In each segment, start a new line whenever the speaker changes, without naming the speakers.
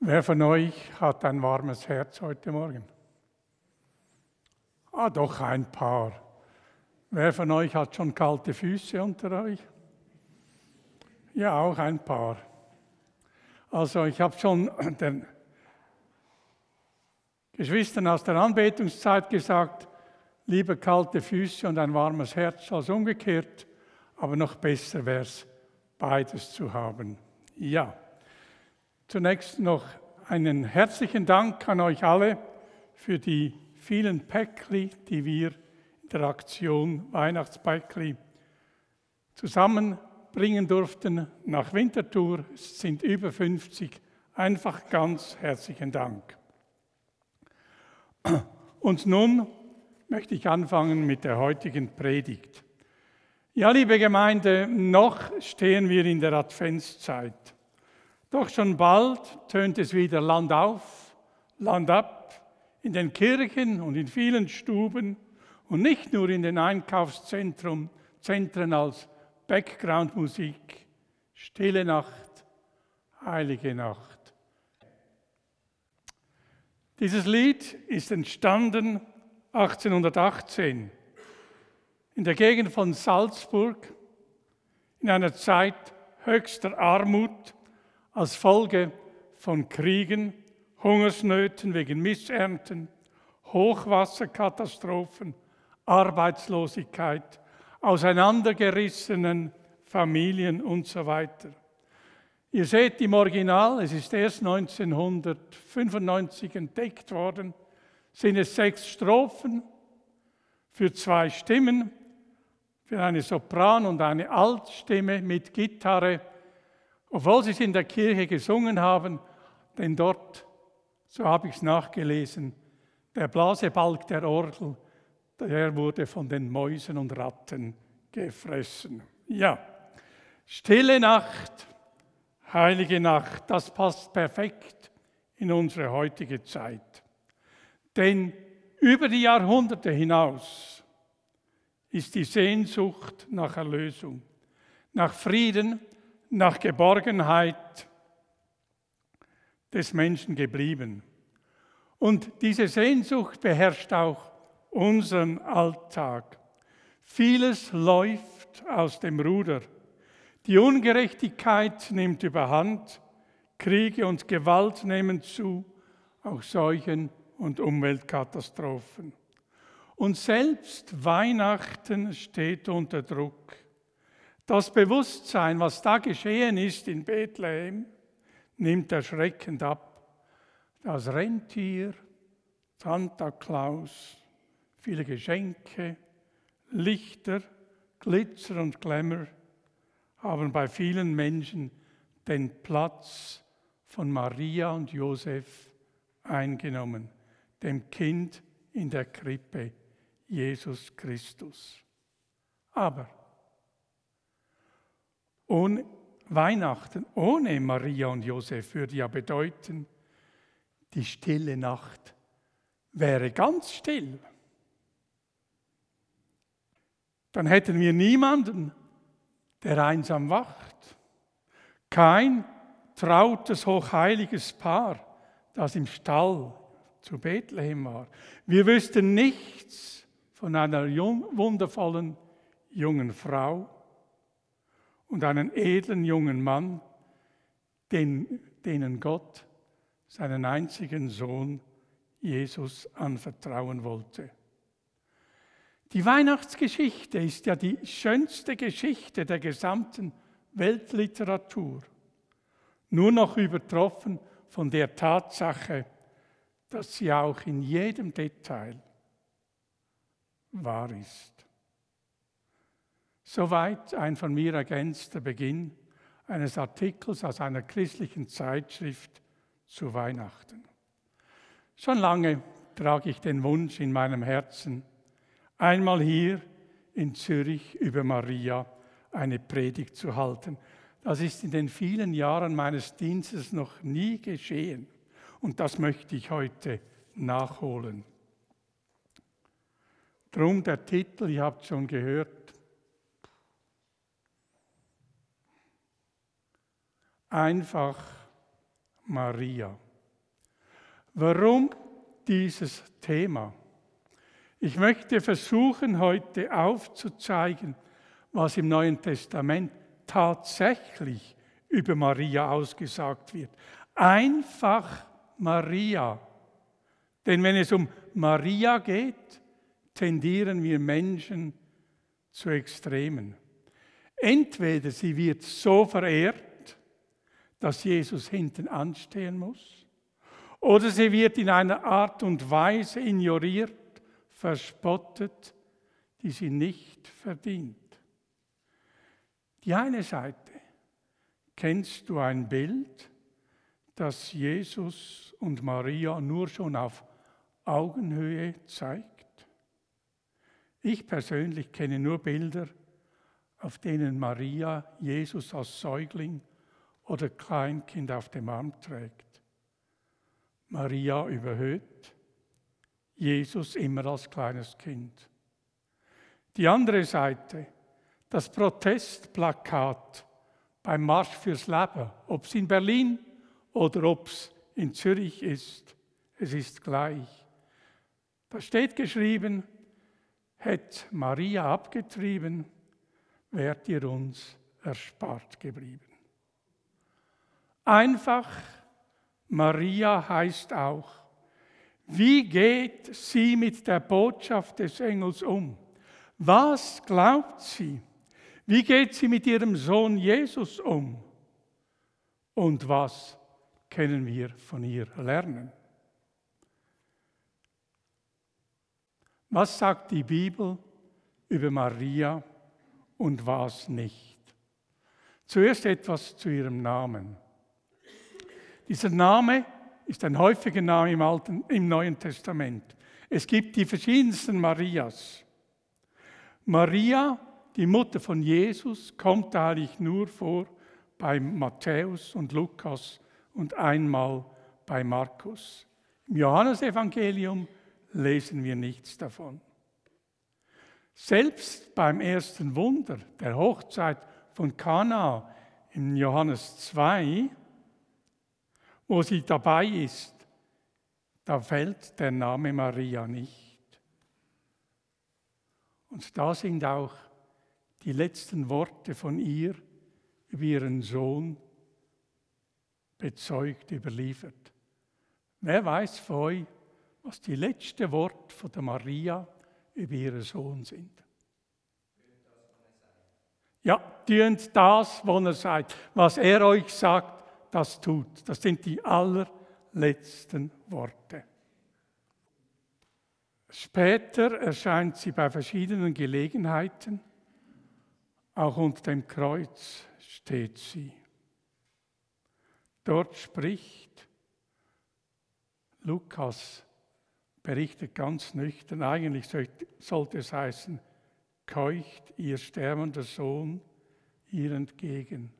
Wer von euch hat ein warmes Herz heute Morgen? Doch ein paar. Wer von euch hat schon kalte Füße unter euch? Ja, auch ein paar. Also ich habe schon den Geschwistern aus der Anbetungszeit gesagt, lieber kalte Füße und ein warmes Herz als umgekehrt, aber noch besser wäre es, beides zu haben. Ja. Zunächst noch einen herzlichen Dank an euch alle für die vielen Päckli, die wir in der Aktion Weihnachtspäckli zusammenbringen durften nach Winterthur. Es sind über 50. Einfach ganz herzlichen Dank. Und nun möchte ich anfangen mit der heutigen Predigt. Ja, liebe Gemeinde, noch stehen wir in der Adventszeit. Doch schon bald tönt es wieder Land auf, Land ab, in den Kirchen und in vielen Stuben und nicht nur in den Einkaufszentren als Backgroundmusik. Stille Nacht, heilige Nacht. Dieses Lied ist entstanden 1818 in der Gegend von Salzburg in einer Zeit höchster Armut als Folge von Kriegen, Hungersnöten wegen Missernten, Hochwasserkatastrophen, Arbeitslosigkeit, auseinandergerissenen Familien und so weiter. Ihr seht im Original, es ist erst 1995 entdeckt worden, sind es 6 Strophen für 2 Stimmen, für eine Sopran- und eine Altstimme mit Gitarre, obwohl sie es in der Kirche gesungen haben, denn dort, so habe ich es nachgelesen, der Blasebalg der Orgel, der wurde von den Mäusen und Ratten gefressen. Ja, stille Nacht, heilige Nacht, das passt perfekt in unsere heutige Zeit. Denn über die Jahrhunderte hinaus ist die Sehnsucht nach Erlösung, nach Frieden, nach Geborgenheit des Menschen geblieben. Und diese Sehnsucht beherrscht auch unseren Alltag. Vieles läuft aus dem Ruder. Die Ungerechtigkeit nimmt überhand, Kriege und Gewalt nehmen zu, auch Seuchen und Umweltkatastrophen. Und selbst Weihnachten steht unter Druck. Das Bewusstsein, was da geschehen ist in Bethlehem, nimmt erschreckend ab. Das Rentier, Santa Claus, viele Geschenke, Lichter, Glitzer und Glamour haben bei vielen Menschen den Platz von Maria und Josef eingenommen, dem Kind in der Krippe, Jesus Christus. Aber ohne Weihnachten, ohne Maria und Josef würde ja bedeuten, die stille Nacht wäre ganz still. Dann hätten wir niemanden, der einsam wacht. Kein trautes, hochheiliges Paar, das im Stall zu Bethlehem war. Wir wüssten nichts von einer wundervollen jungen Frau und einem edlen jungen Mann, denen Gott seinen einzigen Sohn Jesus anvertrauen wollte. Die Weihnachtsgeschichte ist ja die schönste Geschichte der gesamten Weltliteratur, nur noch übertroffen von der Tatsache, dass sie auch in jedem Detail wahr ist. Soweit ein von mir ergänzter Beginn eines Artikels aus einer christlichen Zeitschrift zu Weihnachten. Schon lange trage ich den Wunsch in meinem Herzen, einmal hier in Zürich über Maria eine Predigt zu halten. Das ist in den vielen Jahren meines Dienstes noch nie geschehen und das möchte ich heute nachholen. Drum der Titel, ihr habt schon gehört, einfach Maria. Warum dieses Thema? Ich möchte versuchen, heute aufzuzeigen, was im Neuen Testament tatsächlich über Maria ausgesagt wird. Einfach Maria. Denn wenn es um Maria geht, tendieren wir Menschen zu Extremen. Entweder sie wird so verehrt, dass Jesus hinten anstehen muss, oder sie wird in einer Art und Weise ignoriert, verspottet, die sie nicht verdient. Die eine Seite, kennst du ein Bild, das Jesus und Maria nur schon auf Augenhöhe zeigt? Ich persönlich kenne nur Bilder, auf denen Maria Jesus als Säugling oder Kleinkind auf dem Arm trägt. Maria überhöht, Jesus immer als kleines Kind. Die andere Seite, das Protestplakat beim Marsch fürs Leben, ob es in Berlin oder ob es in Zürich ist, es ist gleich. Da steht geschrieben, hätte Maria abgetrieben, wärt ihr uns erspart geblieben. Einfach Maria heißt auch, wie geht sie mit der Botschaft des Engels um? Was glaubt sie? Wie geht sie mit ihrem Sohn Jesus um? Und was können wir von ihr lernen? Was sagt die Bibel über Maria und was nicht? Zuerst etwas zu ihrem Namen. Dieser Name ist ein häufiger Name im Neuen Testament. Es gibt die verschiedensten Marias. Maria, die Mutter von Jesus, kommt eigentlich nur vor bei Matthäus und Lukas und einmal bei Markus. Im Johannesevangelium lesen wir nichts davon. Selbst beim ersten Wunder, der Hochzeit von Kana in Johannes 2, wo sie dabei ist, da fällt der Name Maria nicht. Und da sind auch die letzten Worte von ihr über ihren Sohn bezeugt, überliefert. Wer weiß von euch, was die letzten Worte von der Maria über ihren Sohn sind? Ja, tönt das, was er sagt. Was er euch sagt, das tut. Das sind die allerletzten Worte. Später erscheint sie bei verschiedenen Gelegenheiten. Auch unter dem Kreuz steht sie. Dort spricht Lukas, berichtet ganz nüchtern, eigentlich sollte es heißen, keucht ihr sterbender Sohn ihr entgegen.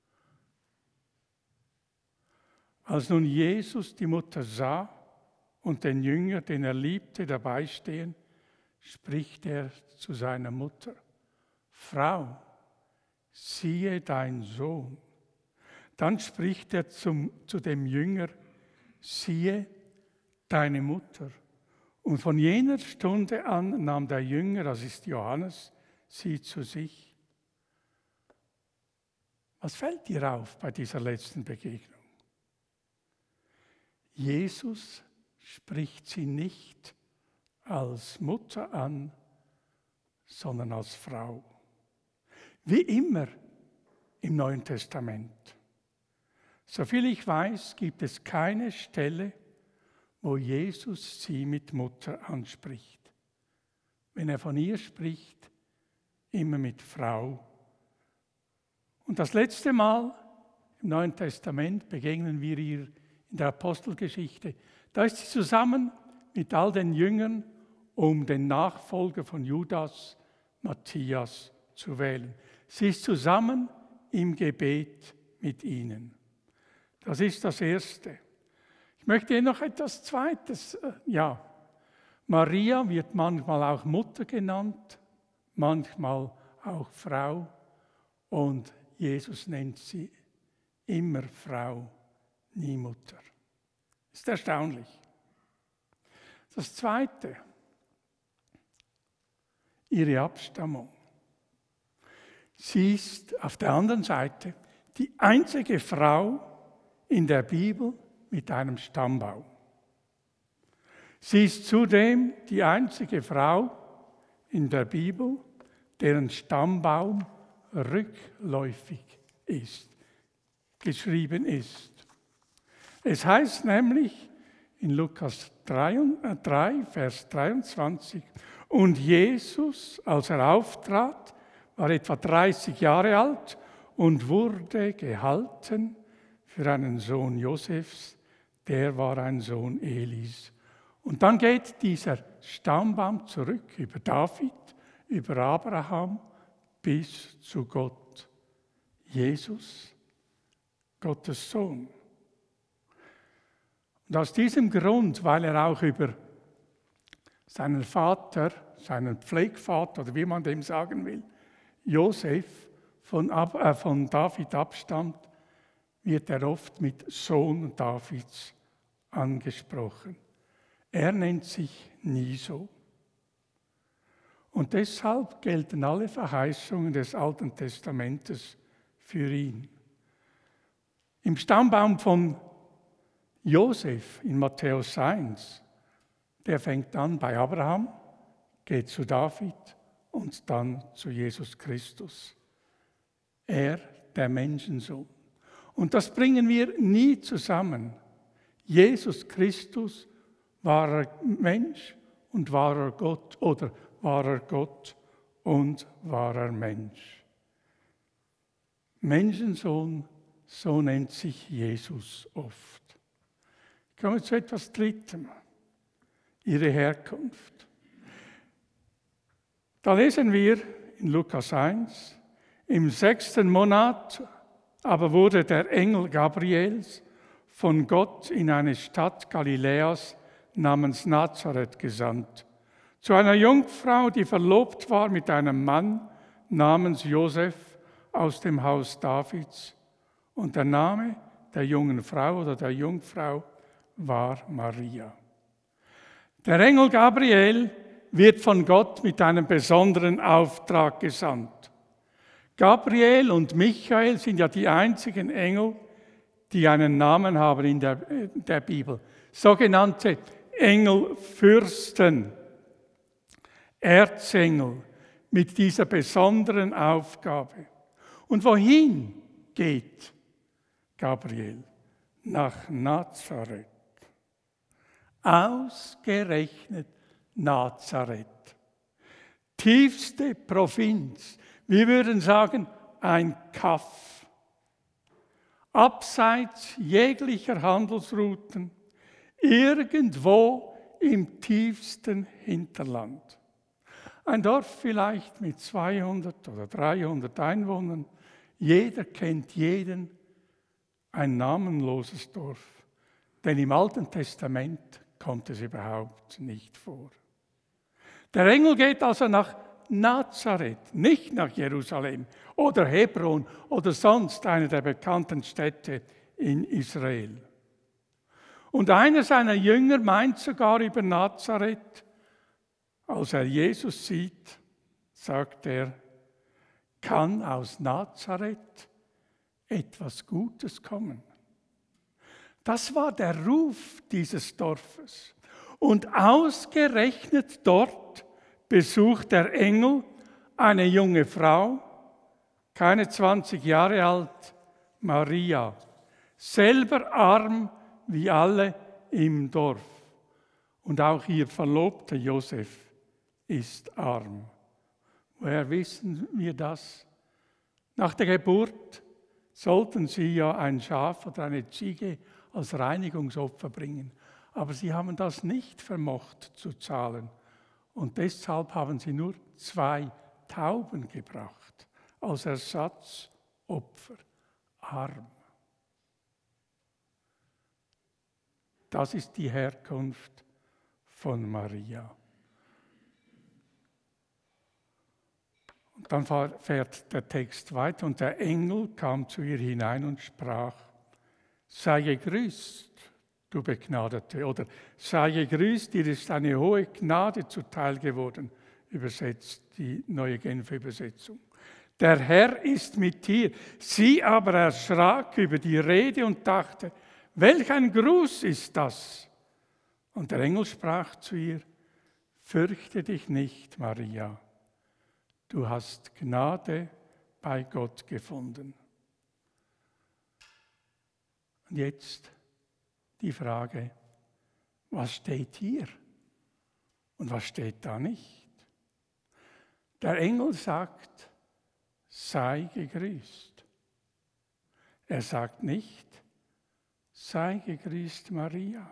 Als nun Jesus die Mutter sah und den Jünger, den er liebte, dabei stehen, spricht er zu seiner Mutter: Frau, siehe dein Sohn. Dann spricht er zu dem Jünger: Siehe deine Mutter. Und von jener Stunde an nahm der Jünger, das ist Johannes, sie zu sich. Was fällt dir auf bei dieser letzten Begegnung? Jesus spricht sie nicht als Mutter an, sondern als Frau. Wie immer im Neuen Testament. Soviel ich weiß, gibt es keine Stelle, wo Jesus sie mit Mutter anspricht. Wenn er von ihr spricht, immer mit Frau. Und das letzte Mal im Neuen Testament begegnen wir ihr in der Apostelgeschichte. Da ist sie zusammen mit all den Jüngern, um den Nachfolger von Judas, Matthias, zu wählen. Sie ist zusammen im Gebet mit ihnen. Das ist das Erste. Ich möchte noch etwas Zweites. Ja, Maria wird manchmal auch Mutter genannt, manchmal auch Frau. Und Jesus nennt sie immer Frau, nie Mutter. Das ist erstaunlich. Das Zweite, ihre Abstammung. Sie ist auf der anderen Seite die einzige Frau in der Bibel mit einem Stammbaum. Sie ist zudem die einzige Frau in der Bibel, deren Stammbaum rückläufig ist, geschrieben ist. Es heißt nämlich in Lukas 3, Vers 23, und Jesus, als er auftrat, war etwa 30 Jahre alt und wurde gehalten für einen Sohn Josefs, der war ein Sohn Elis. Und dann geht dieser Stammbaum zurück über David, über Abraham bis zu Gott. Jesus, Gottes Sohn. Und aus diesem Grund, weil er auch über seinen Vater, seinen Pflegvater oder wie man dem sagen will, Josef von David abstammt, wird er oft mit Sohn Davids angesprochen. Er nennt sich nie so. Und deshalb gelten alle Verheißungen des Alten Testamentes für ihn. Im Stammbaum von Josef in Matthäus 1, der fängt an bei Abraham, geht zu David und dann zu Jesus Christus. Er, der Menschensohn. Und das bringen wir nie zusammen. Jesus Christus war er Mensch und war er Gott, oder war er Gott und war er Mensch. Menschensohn, so nennt sich Jesus oft. Ich komme zu etwas Drittem, ihre Herkunft. Da lesen wir in Lukas 1, im 6. Monat aber wurde der Engel Gabriels von Gott in eine Stadt Galiläas namens Nazareth gesandt, zu einer Jungfrau, die verlobt war mit einem Mann namens Josef aus dem Haus Davids. Und der Name der jungen Frau oder der Jungfrau war Maria. Der Engel Gabriel wird von Gott mit einem besonderen Auftrag gesandt. Gabriel und Michael sind ja die einzigen Engel, die einen Namen haben in der Bibel. Sogenannte Engelfürsten, Erzengel mit dieser besonderen Aufgabe. Und wohin geht Gabriel? Nach Nazareth. Ausgerechnet Nazareth. Tiefste Provinz. Wir würden sagen, ein Kaff. Abseits jeglicher Handelsrouten, irgendwo im tiefsten Hinterland. Ein Dorf vielleicht mit 200 oder 300 Einwohnern. Jeder kennt jeden. Ein namenloses Dorf. Denn im Alten Testament kommt es überhaupt nicht vor. Der Engel geht also nach Nazareth, nicht nach Jerusalem oder Hebron oder sonst eine der bekannten Städte in Israel. Und einer seiner Jünger meint sogar über Nazareth, als er Jesus sieht, sagt er, kann aus Nazareth etwas Gutes kommen. Das war der Ruf dieses Dorfes. Und ausgerechnet dort besucht der Engel eine junge Frau, keine 20 Jahre alt, Maria, selber arm wie alle im Dorf. Und auch ihr Verlobter Josef ist arm. Woher wissen wir das? Nach der Geburt sollten sie ja ein Schaf oder eine Ziege als Reinigungsopfer bringen. Aber sie haben das nicht vermocht zu zahlen. Und deshalb haben sie nur 2 Tauben gebracht, als Ersatzopfer. Arm. Das ist die Herkunft von Maria. Und dann fährt der Text weiter. Und der Engel kam zu ihr hinein und sprach, sei gegrüßt, du Begnadete. Oder sei gegrüßt, dir ist eine hohe Gnade zuteil geworden, übersetzt die neue Genfer Übersetzung. Der Herr ist mit dir. Sie aber erschrak über die Rede und dachte, welch ein Gruß ist das? Und der Engel sprach zu ihr, fürchte dich nicht, Maria, du hast Gnade bei Gott gefunden. Und jetzt die Frage, was steht hier und was steht da nicht? Der Engel sagt, sei gegrüßt. Er sagt nicht, sei gegrüßt, Maria.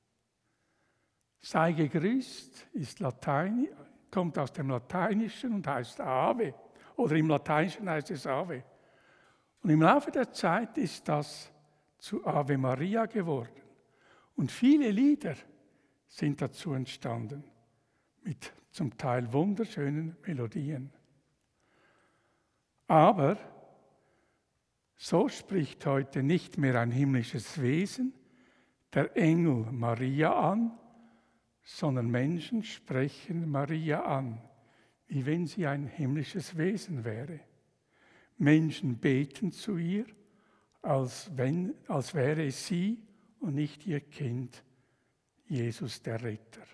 Sei gegrüßt ist Latein, kommt aus dem Lateinischen und heißt Ave. Oder im Lateinischen heißt es Ave. Und im Laufe der Zeit ist das zu Ave Maria geworden. Und viele Lieder sind dazu entstanden, mit zum Teil wunderschönen Melodien. Aber so spricht heute nicht mehr ein himmlisches Wesen, der Engel Maria an, sondern Menschen sprechen Maria an, wie wenn sie ein himmlisches Wesen wäre. Menschen beten zu ihr, als wäre es sie und nicht ihr Kind, Jesus der Retter.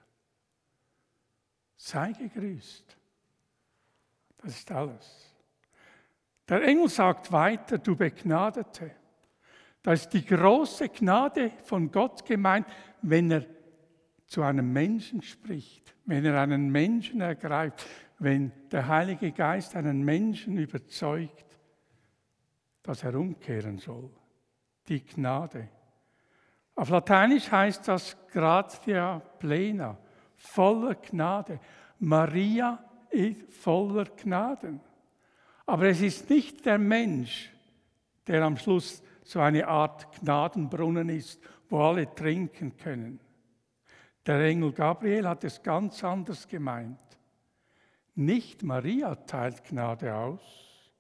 Sei gegrüßt. Das ist alles. Der Engel sagt weiter, du Begnadete. Da ist die große Gnade von Gott gemeint, wenn er zu einem Menschen spricht, wenn er einen Menschen ergreift, wenn der Heilige Geist einen Menschen überzeugt, dass er umkehren soll. Die Gnade. Auf Lateinisch heißt das gratia plena, voller Gnade. Maria ist voller Gnaden. Aber es ist nicht der Mensch, der am Schluss so eine Art Gnadenbrunnen ist, wo alle trinken können. Der Engel Gabriel hat es ganz anders gemeint. Nicht Maria teilt Gnade aus,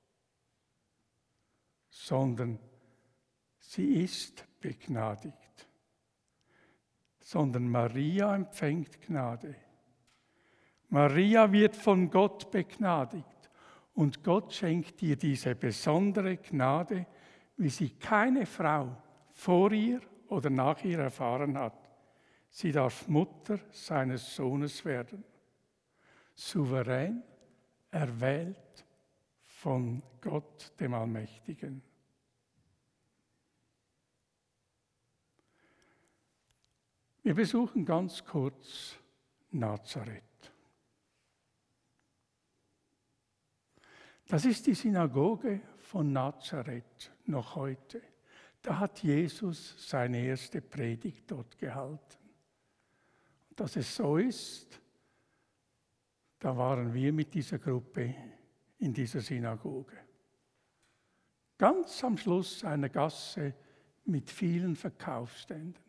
sondern sie ist begnadigt. Sondern Maria empfängt Gnade. Maria wird von Gott begnadigt. Und Gott schenkt ihr diese besondere Gnade, wie sie keine Frau vor ihr oder nach ihr erfahren hat. Sie darf Mutter seines Sohnes werden. Souverän, erwählt von Gott, dem Allmächtigen. Wir besuchen ganz kurz Nazareth. Das ist die Synagoge von Nazareth noch heute. Da hat Jesus seine erste Predigt dort gehalten. Und dass es so ist, da waren wir mit dieser Gruppe in dieser Synagoge. Ganz am Schluss einer Gasse mit vielen Verkaufsständen.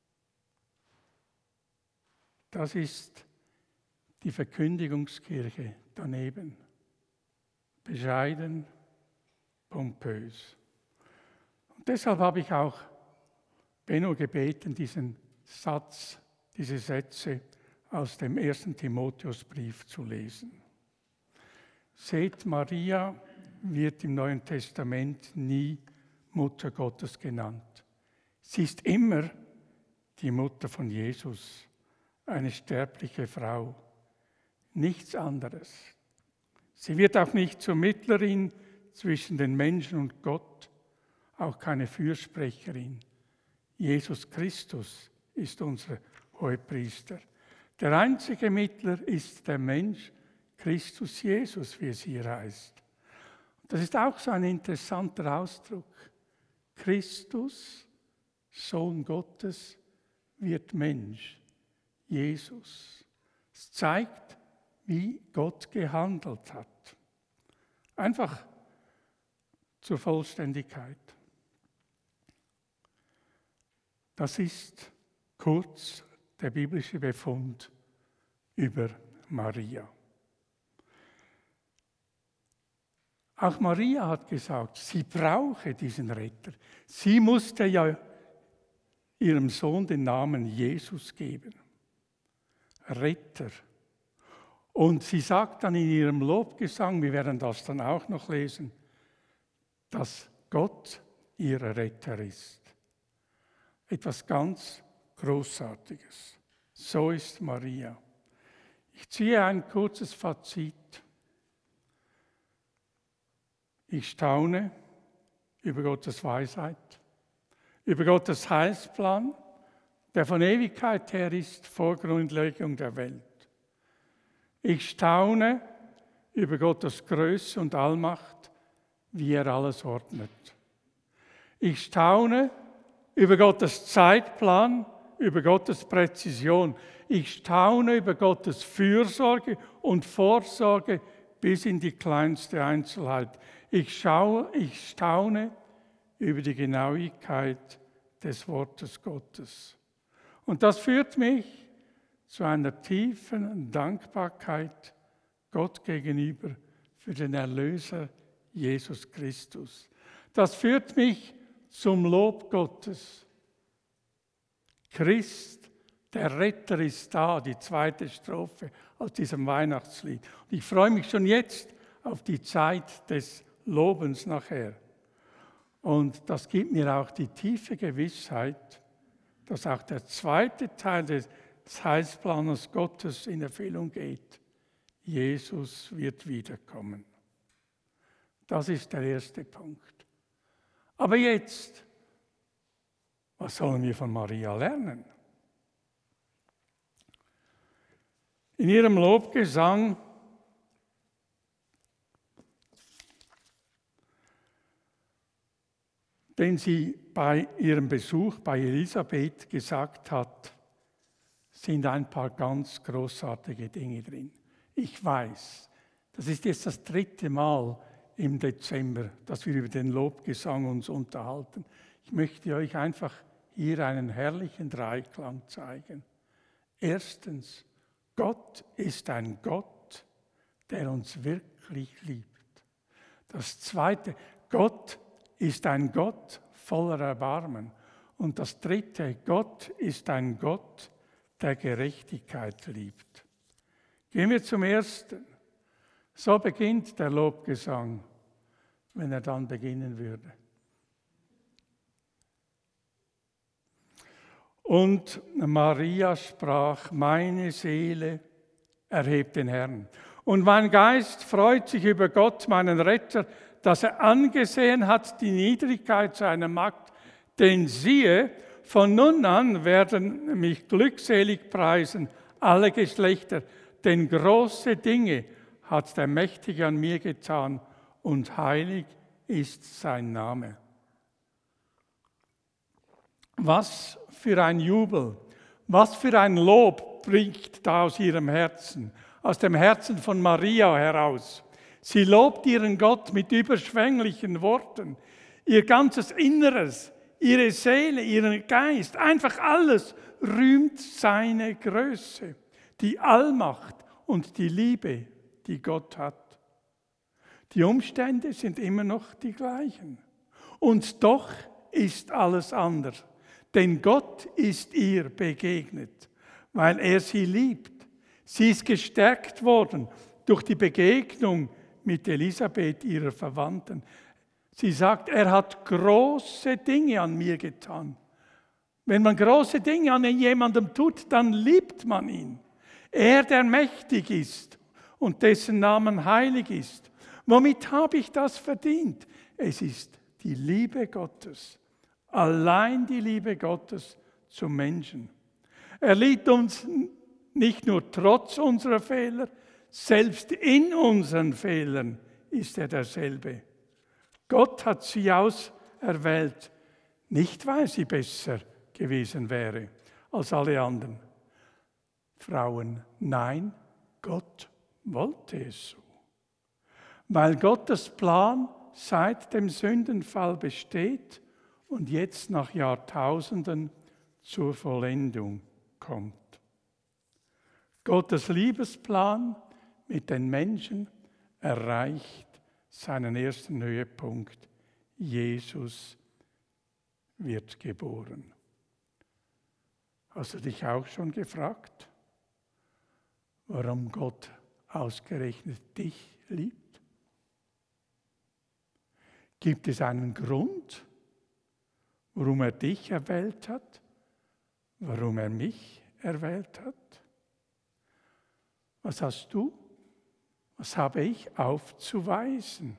Das ist die Verkündigungskirche daneben. Bescheiden, pompös. Und deshalb habe ich auch Benno gebeten, diesen Satz, diese Sätze aus dem 1. Timotheusbrief zu lesen. Seht, Maria wird im Neuen Testament nie Mutter Gottes genannt. Sie ist immer die Mutter von Jesus, eine sterbliche Frau, nichts anderes. Sie wird auch nicht zur Mittlerin zwischen den Menschen und Gott, auch keine Fürsprecherin. Jesus Christus ist unser Hohepriester. Der einzige Mittler ist der Mensch, Christus Jesus, wie es hier heißt. Das ist auch so ein interessanter Ausdruck. Christus, Sohn Gottes, wird Mensch. Jesus. Es zeigt, wie Gott gehandelt hat. Einfach zur Vollständigkeit. Das ist kurz der biblische Befund über Maria. Auch Maria hat gesagt, sie brauche diesen Retter. Sie musste ja ihrem Sohn den Namen Jesus geben. Retter. Und sie sagt dann in ihrem Lobgesang, wir werden das dann auch noch lesen, dass Gott ihr Retter ist. Etwas ganz Großartiges. So ist Maria. Ich ziehe ein kurzes Fazit. Ich staune über Gottes Weisheit, über Gottes Heilsplan, der von Ewigkeit her ist, vor Grundlegung der Welt. Ich staune über Gottes Größe und Allmacht, wie er alles ordnet. Ich staune über Gottes Zeitplan, über Gottes Präzision. Ich staune über Gottes Fürsorge und Vorsorge bis in die kleinste Einzelheit. Ich staune über die Genauigkeit des Wortes Gottes. Und das führt mich zu einer tiefen Dankbarkeit Gott gegenüber für den Erlöser Jesus Christus. Das führt mich zum Lob Gottes. Christ, der Retter ist da, die zweite Strophe aus diesem Weihnachtslied. Und ich freue mich schon jetzt auf die Zeit des Lobens nachher. Und das gibt mir auch die tiefe Gewissheit, dass auch der zweite Teil des Heilsplanes Gottes in Erfüllung geht. Jesus wird wiederkommen. Das ist der erste Punkt. Aber jetzt, was sollen wir von Maria lernen? In ihrem Lobgesang den sie bei ihrem Besuch bei Elisabeth gesagt hat, sind ein paar ganz großartige Dinge drin. Ich weiß, das ist jetzt das 3. Mal im Dezember, dass wir über den Lobgesang uns unterhalten. Ich möchte euch einfach hier einen herrlichen Dreiklang zeigen. Erstens, Gott ist ein Gott, der uns wirklich liebt. Das Zweite, Gott ist ein Gott voller Erbarmen. Und das Dritte, Gott ist ein Gott, der Gerechtigkeit liebt. Gehen wir zum Ersten. So beginnt der Lobgesang, wenn er dann beginnen würde. Und Maria sprach, meine Seele erhebt den Herrn. Und mein Geist freut sich über Gott, meinen Retter, dass er angesehen hat die Niedrigkeit seiner Magd. Denn siehe, von nun an werden mich glückselig preisen alle Geschlechter, denn große Dinge hat der Mächtige an mir getan und heilig ist sein Name. Was für ein Jubel, was für ein Lob bringt da aus ihrem Herzen, aus dem Herzen von Maria heraus. Sie lobt ihren Gott mit überschwänglichen Worten. Ihr ganzes Inneres, ihre Seele, ihren Geist, einfach alles rühmt seine Größe, die Allmacht und die Liebe, die Gott hat. Die Umstände sind immer noch die gleichen. Und doch ist alles anders. Denn Gott ist ihr begegnet, weil er sie liebt. Sie ist gestärkt worden durch die Begegnung mit Elisabeth, ihrer Verwandten. Sie sagt, er hat große Dinge an mir getan. Wenn man große Dinge an jemandem tut, dann liebt man ihn. Er, der mächtig ist und dessen Namen heilig ist. Womit habe ich das verdient? Es ist die Liebe Gottes. Allein die Liebe Gottes zum Menschen. Er liebt uns nicht nur trotz unserer Fehler, selbst in unseren Fehlern ist er derselbe. Gott hat sie auserwählt, nicht weil sie besser gewesen wäre als alle anderen Frauen. Nein, Gott wollte es so. Weil Gottes Plan seit dem Sündenfall besteht und jetzt nach Jahrtausenden zur Vollendung kommt. Gottes Liebesplan mit den Menschen erreicht seinen ersten Höhepunkt. Jesus wird geboren. Hast du dich auch schon gefragt, warum Gott ausgerechnet dich liebt? Gibt es einen Grund, warum er dich erwählt hat, warum er mich erwählt hat? Was hast du? Was habe ich aufzuweisen,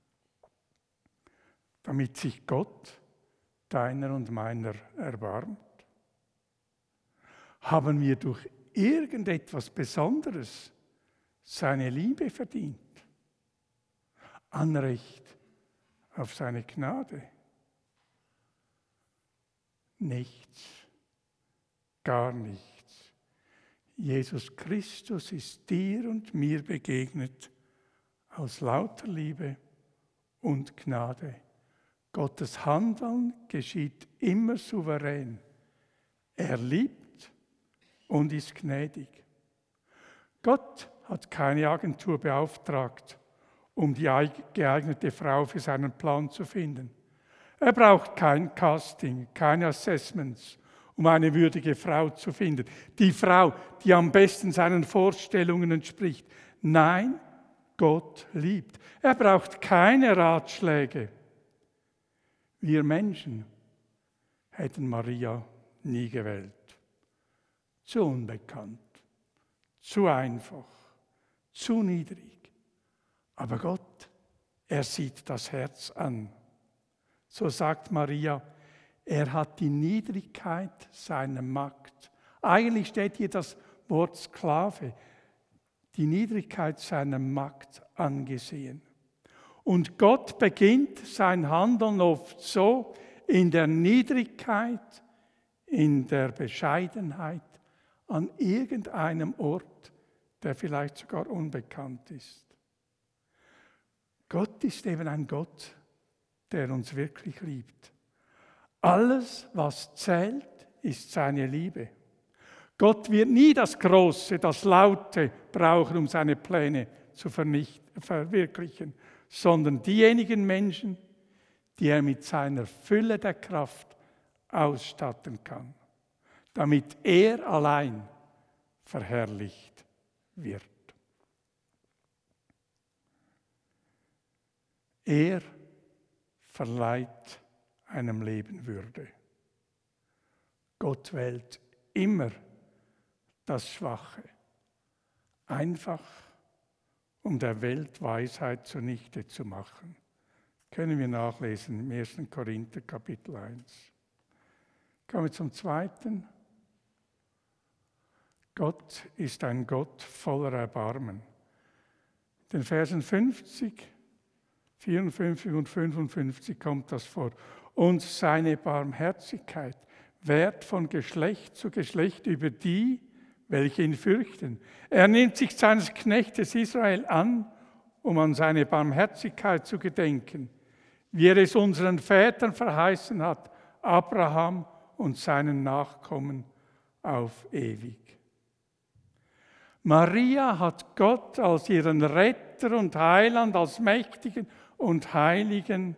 damit sich Gott deiner und meiner erbarmt? Haben wir durch irgendetwas Besonderes seine Liebe verdient? Anrecht auf seine Gnade? Nichts, gar nichts. Jesus Christus ist dir und mir begegnet aus lauter Liebe und Gnade. Gottes Handeln geschieht immer souverän. Er liebt und ist gnädig. Gott hat keine Agentur beauftragt, um die geeignete Frau für seinen Plan zu finden. Er braucht kein Casting, keine Assessments, um eine würdige Frau zu finden. Die Frau, die am besten seinen Vorstellungen entspricht. Nein, Gott liebt. Er braucht keine Ratschläge. Wir Menschen hätten Maria nie gewählt. Zu unbekannt, zu einfach, zu niedrig. Aber Gott, er sieht das Herz an. So sagt Maria, er hat die Niedrigkeit seiner Magd. Eigentlich steht hier das Wort Sklave, die Niedrigkeit seiner Magd angesehen. Und Gott beginnt sein Handeln oft so in der Niedrigkeit, in der Bescheidenheit, an irgendeinem Ort, der vielleicht sogar unbekannt ist. Gott ist eben ein Gott, der uns wirklich liebt. Alles, was zählt, ist seine Liebe. Gott wird nie das Große, das Laute brauchen, um seine Pläne zu verwirklichen, sondern diejenigen Menschen, die er mit seiner Fülle der Kraft ausstatten kann, damit er allein verherrlicht wird. Er verleiht einem Leben Würde. Gott wählt immer das Schwache, einfach um der Welt Weisheit zunichte zu machen. Können wir nachlesen im 1. Korinther Kapitel 1. Kommen wir zum Zweiten. Gott ist ein Gott voller Erbarmen. In den Versen 50, 54 und 55 kommt das vor. Und seine Barmherzigkeit währt von Geschlecht zu Geschlecht über die, welche ihn fürchten. Er nimmt sich seines Knechtes Israel an, um an seine Barmherzigkeit zu gedenken, wie er es unseren Vätern verheißen hat, Abraham und seinen Nachkommen auf ewig. Maria hat Gott als ihren Retter und Heiland, als Mächtigen und Heiligen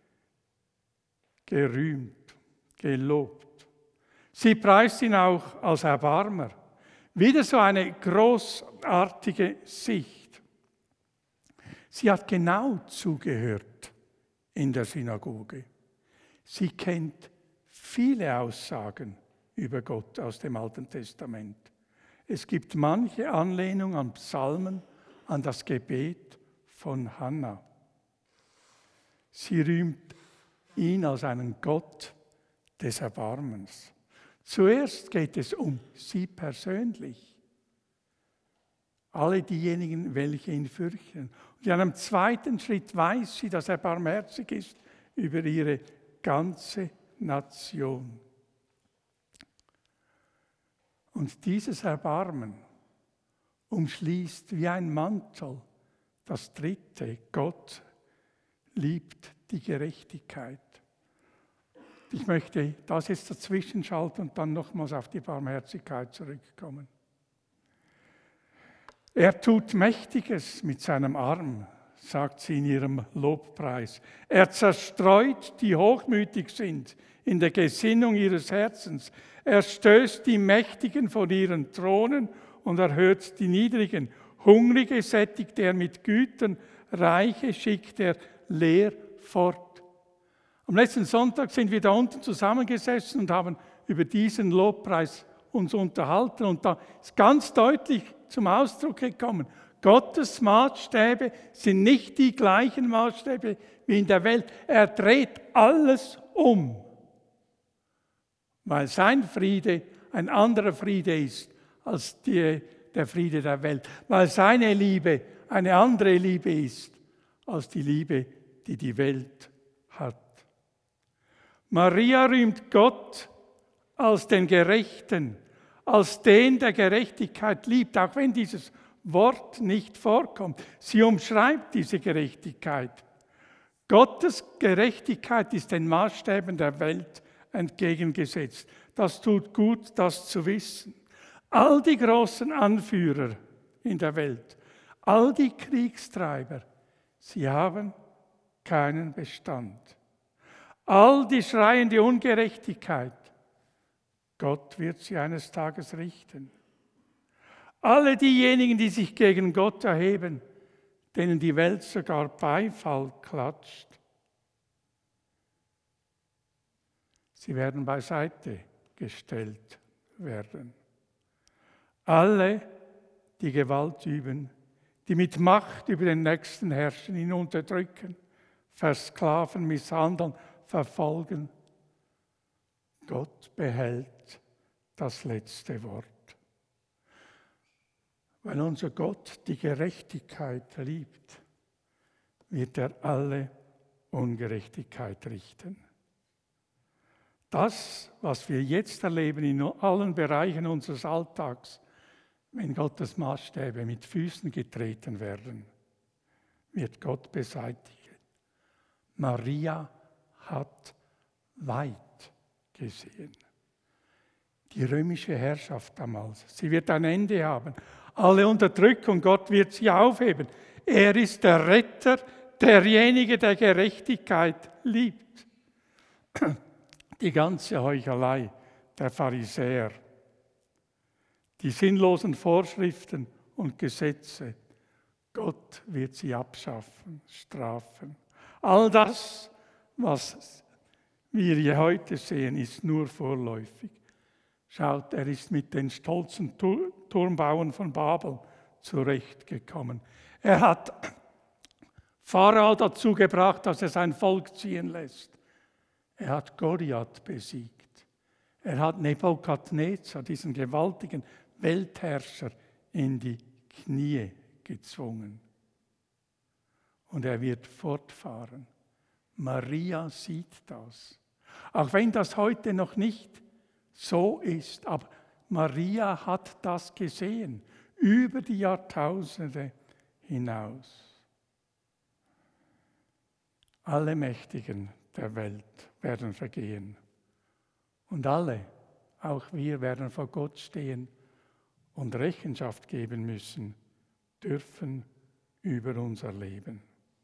gerühmt, gelobt. Sie preist ihn auch als Erbarmer. Wieder so eine großartige Sicht. Sie hat genau zugehört in der Synagoge. Sie kennt viele Aussagen über Gott aus dem Alten Testament. Es gibt manche Anlehnung an Psalmen, an das Gebet von Hannah. Sie rühmt ihn als einen Gott des Erbarmens. Zuerst geht es um sie persönlich. Alle diejenigen, welche ihn fürchten. Und in einem zweiten Schritt weiß sie, dass er barmherzig ist über ihre ganze Nation. Und dieses Erbarmen umschließt wie ein Mantel das Dritte. Gott liebt die Gerechtigkeit. Ich möchte das jetzt dazwischen schalten und dann nochmals auf die Barmherzigkeit zurückkommen. Er tut Mächtiges mit seinem Arm. sagt sie in ihrem Lobpreis. Er zerstreut, die hochmütig sind, in der Gesinnung ihres Herzens. Er stößt die Mächtigen von ihren Thronen und erhört die Niedrigen. Hungrige sättigt er mit Gütern, Reiche schickt er leer fort. Am letzten Sonntag sind wir da unten zusammengesessen und haben über diesen Lobpreis uns unterhalten. Und da ist ganz deutlich zum Ausdruck gekommen, Gottes Maßstäbe sind nicht die gleichen Maßstäbe wie in der Welt. Er dreht alles um, weil sein Friede ein anderer Friede ist als der Friede der Welt, weil seine Liebe eine andere Liebe ist als die Liebe, die die Welt hat. Maria rühmt Gott als den Gerechten, als den, der Gerechtigkeit liebt, auch wenn dieses Wort nicht vorkommt. Sie umschreibt diese Gerechtigkeit. Gottes Gerechtigkeit ist den Maßstäben der Welt entgegengesetzt. Das tut gut, das zu wissen. All die großen Anführer in der Welt, all die Kriegstreiber, sie haben keinen Bestand. All die schreiende Ungerechtigkeit, Gott wird sie eines Tages richten. Alle diejenigen, die sich gegen Gott erheben, denen die Welt sogar Beifall klatscht, sie werden beiseite gestellt werden. Alle, die Gewalt üben, die mit Macht über den Nächsten herrschen, ihn unterdrücken, versklaven, misshandeln, verfolgen, Gott behält das letzte Wort. Weil unser Gott die Gerechtigkeit liebt, wird er alle Ungerechtigkeit richten. Das, was wir jetzt erleben in allen Bereichen unseres Alltags, wenn Gottes Maßstäbe mit Füßen getreten werden, wird Gott beseitigen. Maria hat weit gesehen. Die römische Herrschaft damals, sie wird ein Ende haben. Alle Unterdrückung, Gott wird sie aufheben. Er ist der Retter, derjenige, der Gerechtigkeit liebt. Die ganze Heuchelei der Pharisäer, die sinnlosen Vorschriften und Gesetze, Gott wird sie abschaffen, strafen. All das, was wir hier heute sehen, ist nur vorläufig. Schaut, er ist mit den stolzen Turmbauern von Babel zurechtgekommen. Er hat Pharao dazu gebracht, dass er sein Volk ziehen lässt. Er hat Goliath besiegt. Er hat Nebukadnezar, diesen gewaltigen Weltherrscher, in die Knie gezwungen. Und er wird fortfahren. Maria sieht das. Auch wenn das heute noch nicht so ist, aber Maria hat das gesehen, über die Jahrtausende hinaus. Alle Mächtigen der Welt werden vergehen. Und alle, auch wir, werden vor Gott stehen und Rechenschaft geben müssen, dürfen über unser Leben.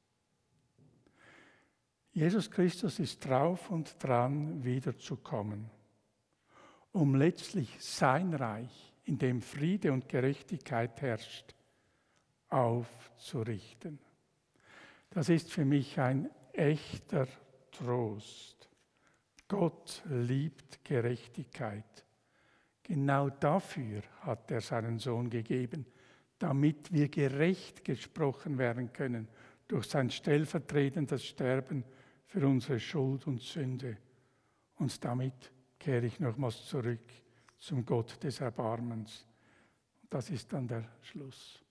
Jesus Christus ist drauf und dran, wiederzukommen, um letztlich sein Reich, in dem Friede und Gerechtigkeit herrscht, aufzurichten. Das ist für mich ein echter Trost. Gott liebt Gerechtigkeit. Genau dafür hat er seinen Sohn gegeben, damit wir gerecht gesprochen werden können durch sein stellvertretendes Sterben für unsere Schuld und Sünde. Und damit kehre ich nochmals zurück zum Gott des Erbarmens. Das ist dann der Schluss.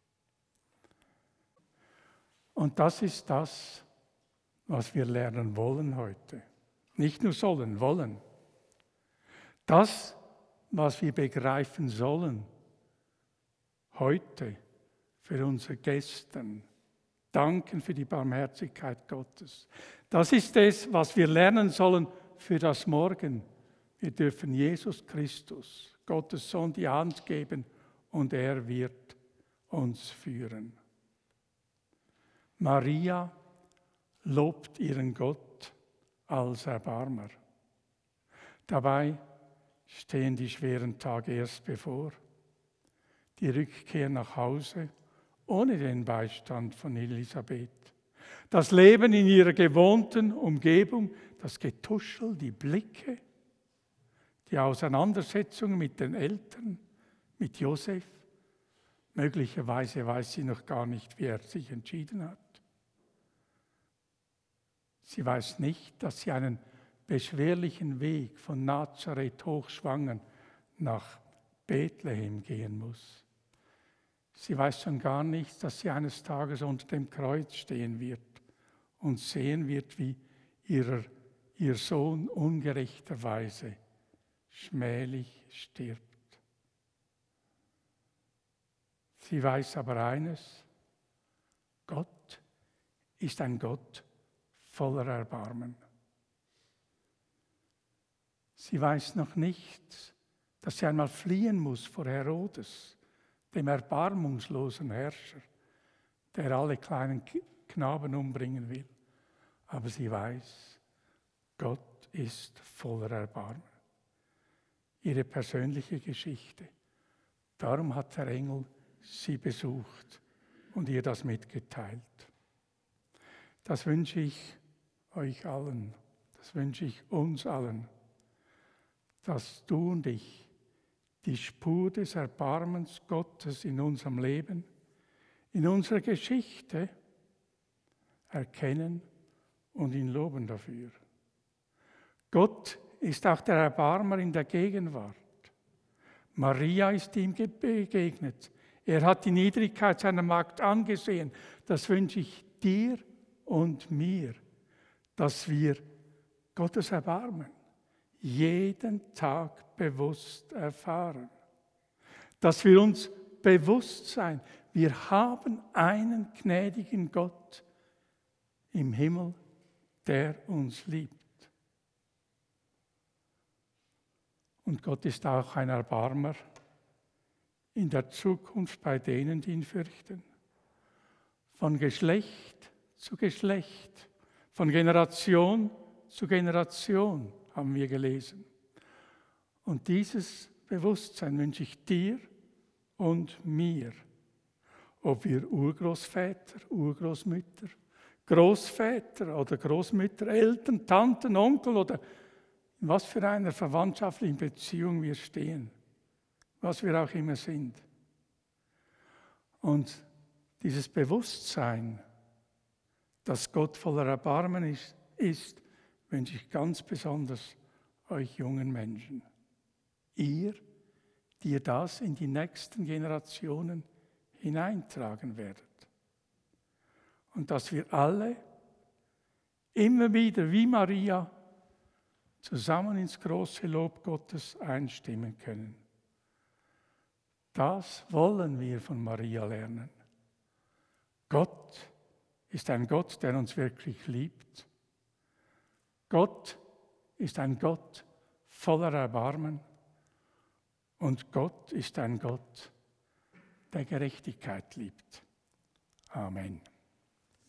Und das ist das, was wir lernen wollen heute. Nicht nur sollen, wollen. Das, was wir begreifen sollen heute für unsere Gestern. Danken für die Barmherzigkeit Gottes. Das ist es, was wir lernen sollen für das Morgen. Wir dürfen Jesus Christus, Gottes Sohn, die Hand geben und er wird uns führen. Maria lobt ihren Gott als Erbarmer. Dabei stehen die schweren Tage erst bevor. Die Rückkehr nach Hause ohne den Beistand von Elisabeth. Das Leben in ihrer gewohnten Umgebung, das Getuschel, die Blicke, die Auseinandersetzungen mit den Eltern, mit Josef. Möglicherweise weiß sie noch gar nicht, wie er sich entschieden hat. Sie weiß nicht, dass sie einen beschwerlichen Weg von Nazareth hochschwanger nach Bethlehem gehen muss. Sie weiß schon gar nicht, dass sie eines Tages unter dem Kreuz stehen wird und sehen wird, wie ihr Sohn ungerechterweise schmählich stirbt. Sie weiß aber eines: Gott ist ein Gott voller Erbarmen. Sie weiß noch nicht, dass sie einmal fliehen muss vor Herodes, dem erbarmungslosen Herrscher, der alle kleinen Knaben umbringen will. Aber sie weiß, Gott ist voller Erbarmen. Ihre persönliche Geschichte. Darum hat der Engel sie besucht und ihr das mitgeteilt. Das wünsche ich euch allen, das wünsche ich uns allen, dass du und ich die Spur des Erbarmens Gottes in unserem Leben, in unserer Geschichte erkennen und ihn loben dafür. Gott ist auch der Erbarmer in der Gegenwart. Maria ist ihm begegnet. Er hat die Niedrigkeit seiner Magd angesehen. Das wünsche ich dir und mir, dass wir Gottes Erbarmen jeden Tag bewusst erfahren. Dass wir uns bewusst sein, wir haben einen gnädigen Gott im Himmel, der uns liebt. Und Gott ist auch ein Erbarmer in der Zukunft bei denen, die ihn fürchten. Von Geschlecht zu Geschlecht, von Generation zu Generation haben wir gelesen. Und dieses Bewusstsein wünsche ich dir und mir. Ob wir Urgroßväter, Urgroßmütter, Großväter oder Großmütter, Eltern, Tanten, Onkel oder in was für einer verwandtschaftlichen Beziehung wir stehen, was wir auch immer sind. Und dieses Bewusstsein, dass Gott voller Erbarmen ist, wünsche ich ganz besonders euch jungen Menschen. Ihr, die ihr das in die nächsten Generationen hineintragen werdet. Und dass wir alle immer wieder wie Maria zusammen ins große Lob Gottes einstimmen können. Das wollen wir von Maria lernen. Gott ist ein Gott, der uns wirklich liebt. Gott ist ein Gott voller Erbarmen. Und Gott ist ein Gott, der Gerechtigkeit liebt. Amen.